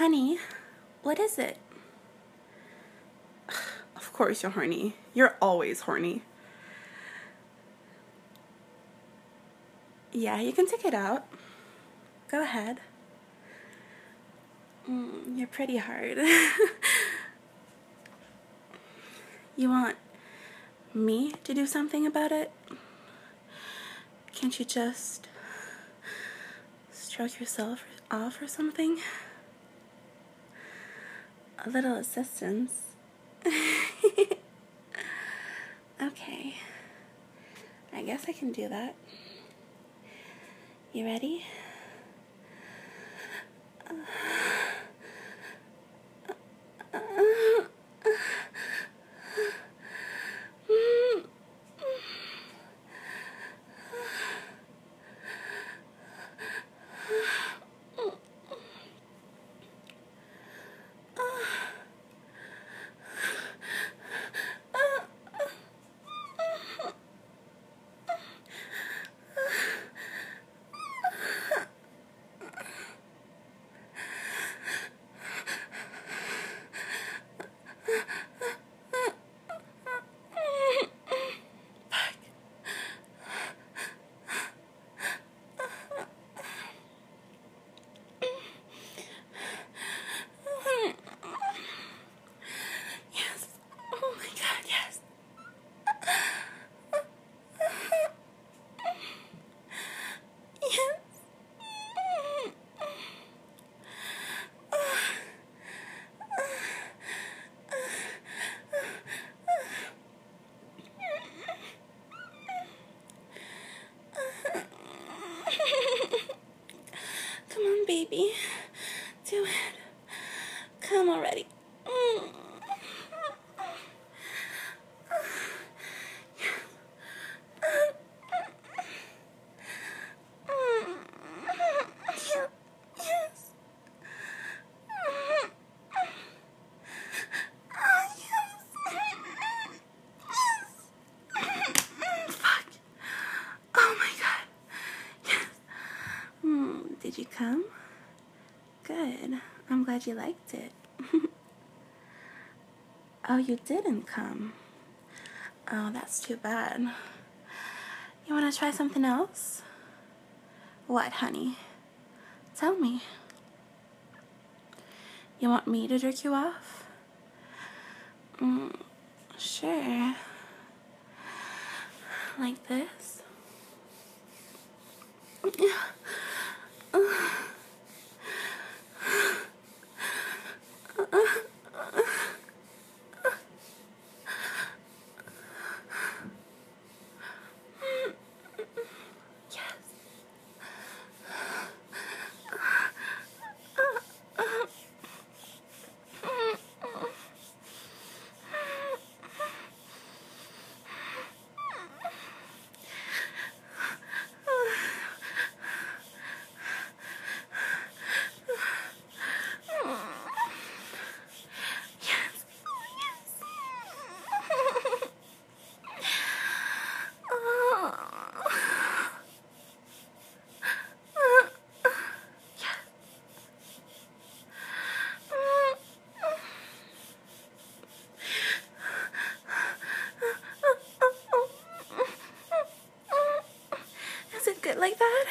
Honey, what is it? Of course you're horny. You're always horny. Yeah, you can take it out. Go ahead. You're pretty hard. You want me to do something about it? Can't you just stroke yourself off or something? A little assistance. Okay. I guess I can do that. You ready? Come on, baby. Do it. Come already. Did you come? Good. I'm glad you liked it. Oh, you didn't come. Oh, that's too bad. You want to try something else? What, honey? Tell me. You want me to jerk you off? Sure. Like this? Good like that?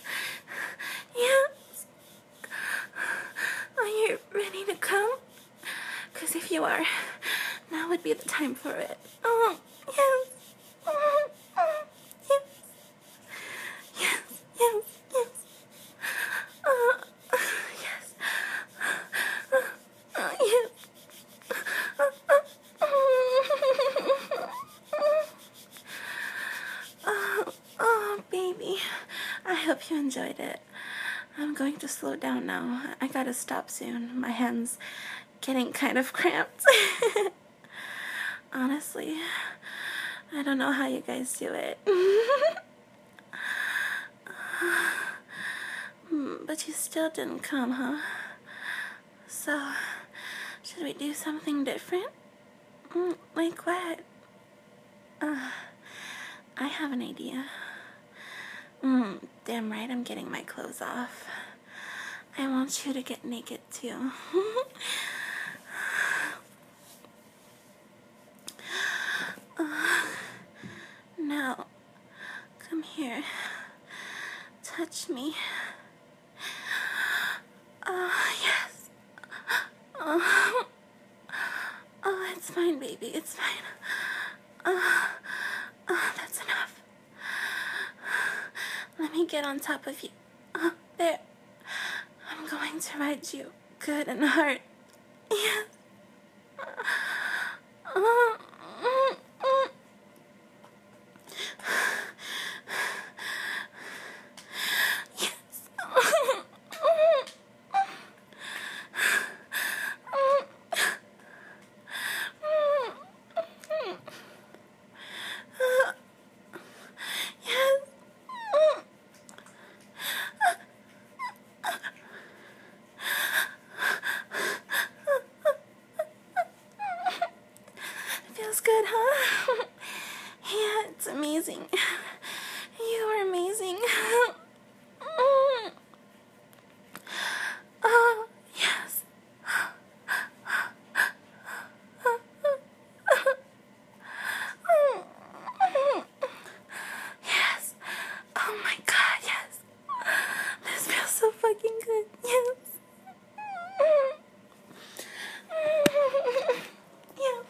Yes. Are you ready to come? Because if you are, now would be the time for it. Oh, yes. Yes. Yes, yes, yes. Yes. Yes. Oh, baby. I hope you enjoyed it. I'm going to slow down now. I gotta stop soon. My hand's getting kind of cramped. Honestly, I don't know how you guys do it. But you still didn't come, huh? So, should we do something different? Like what? I have an idea. Damn right I'm getting my clothes off. I won't want you to get naked too. Now, come here. Touch me. Yes. Oh, it's fine, baby. It's fine. That's enough. Let me get on top of you. There. I'm going to ride you good and hard. Yes. Feels good, huh? Yeah, it's amazing. You are amazing. Oh, yes. Yes. Oh my God, yes. This feels so fucking good. Yes. Yeah.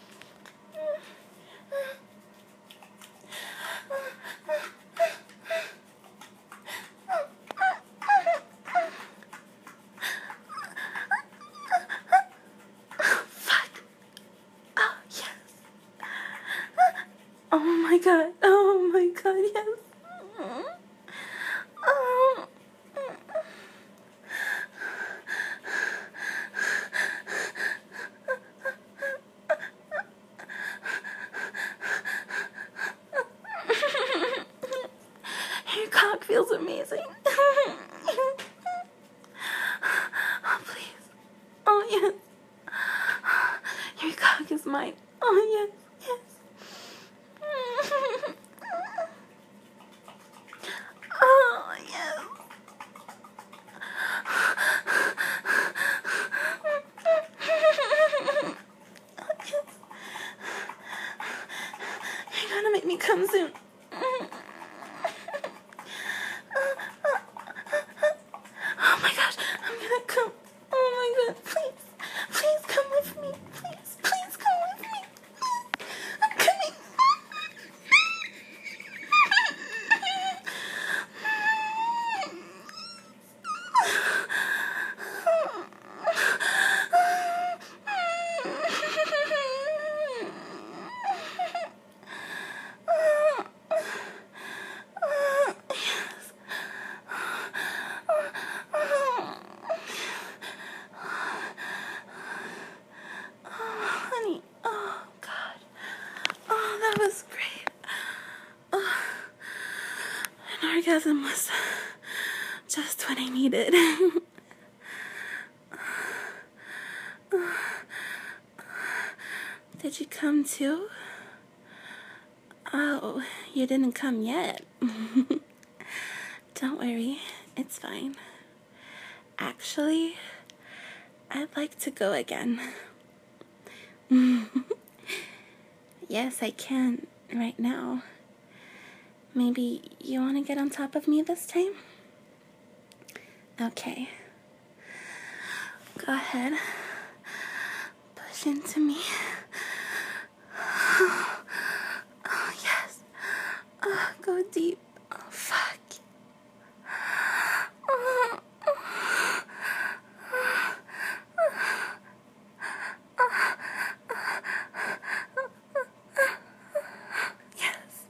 Oh my God. Oh my God, yes. Oh. Your cock feels amazing. Oh, please. Oh, yes. Your cock is mine. Oh, yes, yes. Oh, yes. You're gonna make me come soon. Oh my gosh, I'm gonna come. Oh my God, please, please come with me. Please, please come with me. I'm coming. Honey, oh God, oh, that was great. Oh, an orgasm was just what I needed. Did you come too? Oh, you didn't come yet. Don't worry, it's fine. Actually, I'd like to go again. Yes, I can, right now. Maybe you want to get on top of me this time? Okay. Go ahead. Push into me. Oh, yes. Go deep. Oh, fuck. Yes.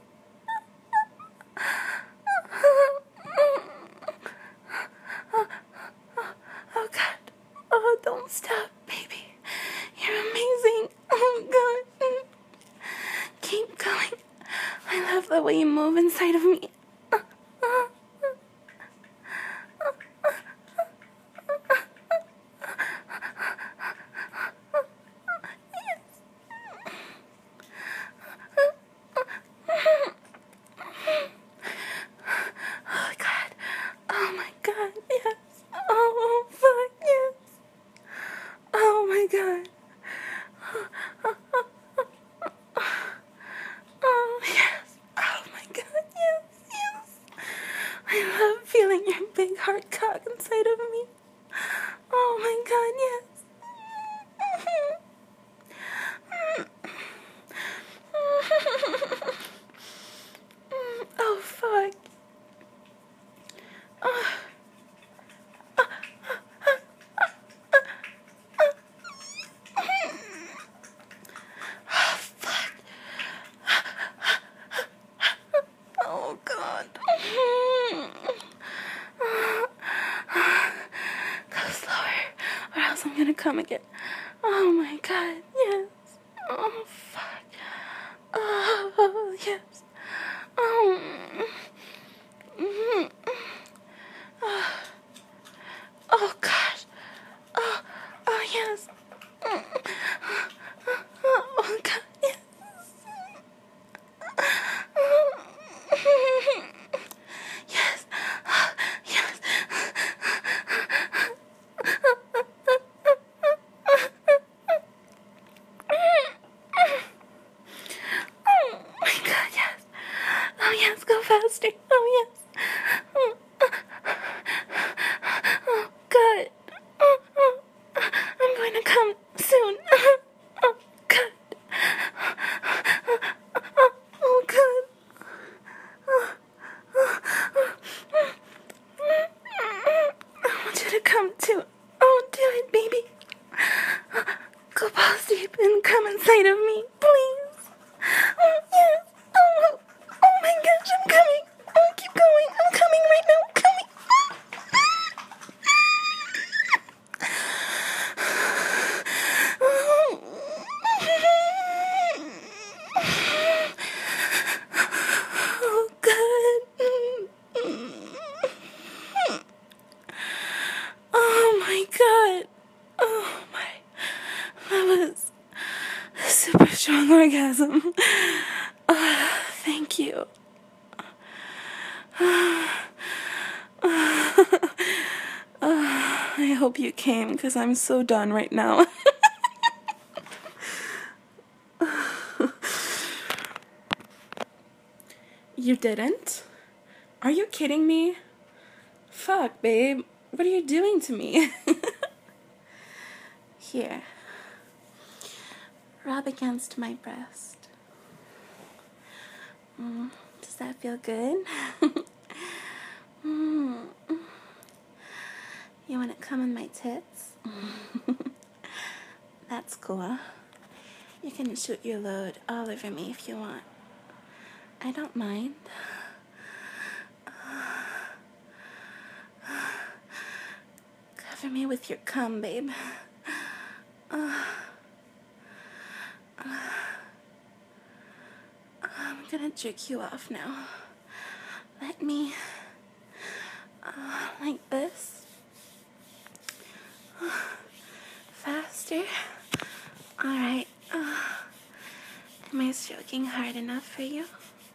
Oh, God. Oh, don't stop, baby. You're amazing. Oh, God. Keep going. I love the way you move inside of me. Oh, God. Oh, my God. Yes. Oh, fuck. of me. Oh my God, yes. Oh fuck. Oh God. Go slower, or else I'm gonna come again. Oh my God, yes. Oh fuck. Oh yes. Oh. Oh gosh. Oh yes. Oh God, yes. Yes. Yes. Oh my God, yes. Oh yes, go faster. Oh yes. Oh God. I'm going to come soon. Oh God. Oh God. I want you to come too. Oh, do it, baby. Go balls deep and come inside of me, please. Oh, yes. Oh, oh my gosh, I'm coming. Oh, keep going. I'm coming right now. I'm coming. Oh, God. Oh, my God. Oh, my. That was a super strong orgasm. Thank you. I hope you came, because I'm so done right now. You didn't? Are you kidding me? Fuck, babe. What are you doing to me? Here. Rub against my breast. Does that feel good? You want to come in my tits? That's cool. You can shoot your load all over me if you want. I don't mind. Cover me with your cum, babe. I'm gonna jerk you off now. Let me, like this. Faster. Alright. Am I stroking hard enough for you?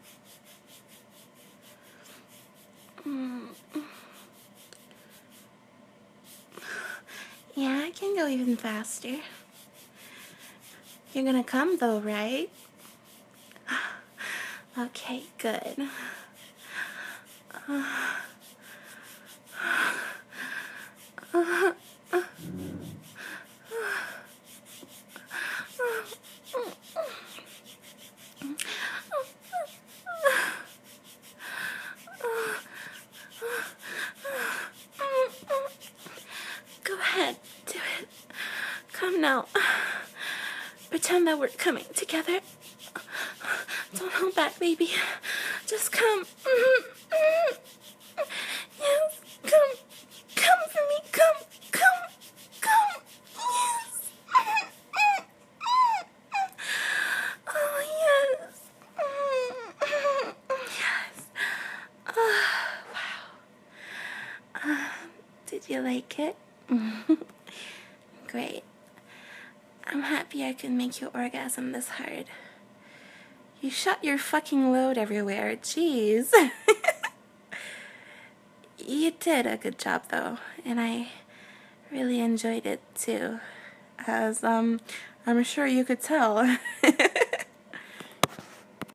Yeah, I can go even faster. You're gonna come though, right? Okay, good. Go ahead, do it. Come now. Pretend that we're coming together. Don't hold back, baby. Just come. Yes, come. Come for me. Come. Yes. Oh, yes. Yes. Wow. Did you like it? Great. I'm happy I could make you orgasm this hard. You shot your fucking load everywhere. Jeez. You did a good job, though, and I really enjoyed it, too. As, I'm sure you could tell.